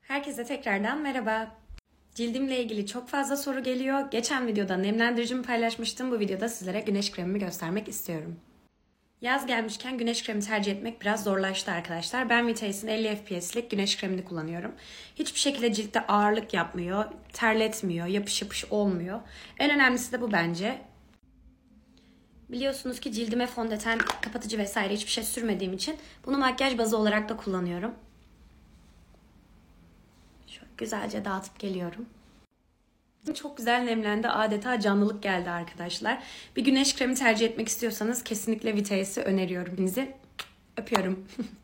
Herkese tekrardan merhaba. Cildimle ilgili çok fazla soru geliyor. Geçen videoda nemlendiricimi paylaşmıştım. Bu videoda sizlere güneş kremimi göstermek istiyorum. Yaz gelmişken güneş kremi tercih etmek biraz zorlaştı arkadaşlar. Ben Vitase'in 50 FPS'lik güneş kremini kullanıyorum. Hiçbir şekilde ciltte ağırlık yapmıyor, terletmiyor, yapış yapış olmuyor. En önemlisi de bu bence. Biliyorsunuz ki cildime fondöten, kapatıcı vesaire hiçbir şey sürmediğim için bunu makyaj bazı olarak da kullanıyorum. Şöyle güzelce dağıtıp geliyorum. Çok güzel nemlendi. Adeta canlılık geldi arkadaşlar. Bir güneş kremi tercih etmek istiyorsanız kesinlikle Vitase'i öneriyorum. Hepinizi öpüyorum.